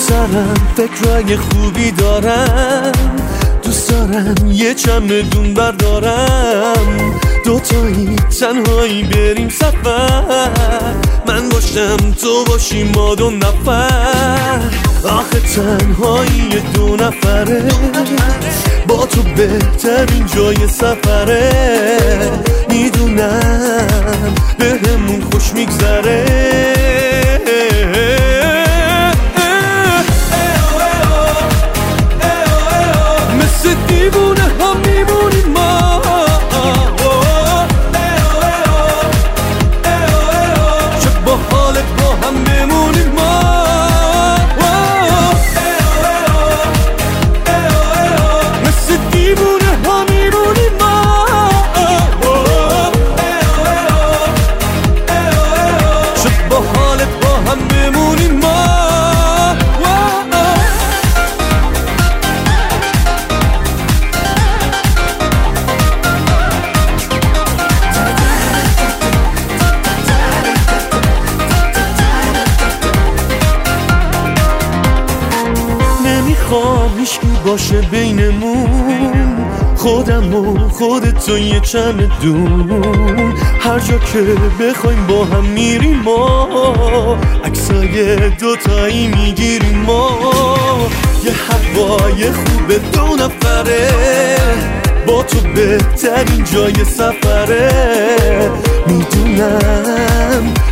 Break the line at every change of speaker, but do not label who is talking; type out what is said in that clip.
سرم فکرای خوبی دارم، دوست دارم یه چمدون بردارم، دوتایی تنهایی بریم سفر، من باشم تو باشی ما دو نفر. آخه تنهایی دو نفره با تو بهترین جای سفره، میدونم بهمون خوش میگذره. مثل دیوونه هم میمونیم ما، چه با حالت با هم بمونیم ما. مثل دیوونه هم میمونیم ما، چه با حالت با هم بمونیم ما. نمیخوام هیچکی باشه بینمون، خودم و خودت و یه چمدون، هر جا که بخوایم با هم میریم ما، عکسای دوتایی میگیریم ما. یه هوای خوب دو نفره با تو بهترین جای سفره، میدونم